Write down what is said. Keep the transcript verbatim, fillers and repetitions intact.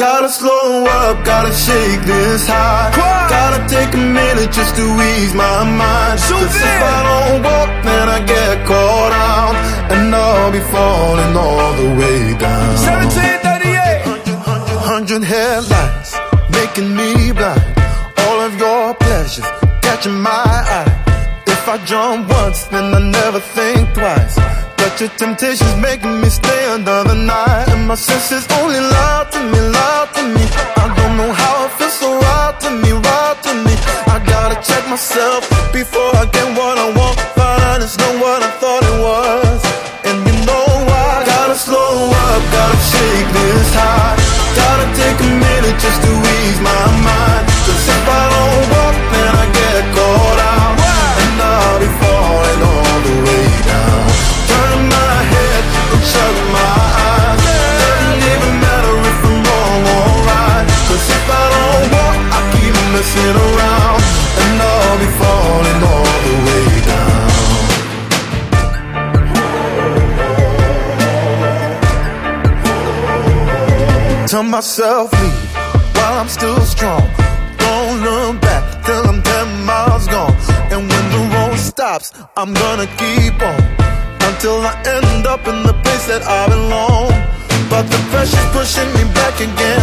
Gotta slow up, gotta shake this high. Gotta take a minute just to ease my mind. Cause if I don't walk, then I get caught out, and I'll be falling all the way down. seventeen thirty-eight. Hundred headlights making me blind. All of your pleasures catching my eye. If I jump once, then I never think twice. But your temptation's making me stay another night, and my senses only lie to me, lie to me. I don't know how it feels so right to me, right to me. I gotta check myself before I get what I want. But it's not what I thought it was. And you know why? Gotta slow up, gotta shake this high. Gotta take a minute just to ease my mind. Cause if I don't walk, then I get caught out, and I'll be falling all the way down. Turn my head and shut my eyes. Doesn't even matter if I'm wrong or right. Cause if I don't walk, I keep messing around, and I'll be falling all the way down. Tell myself leave while I'm still strong. Don't look back till I'm ten miles gone. And when the road stops, I'm gonna keep on until I end up in the place that I belong. But the pressure's pushing me back again,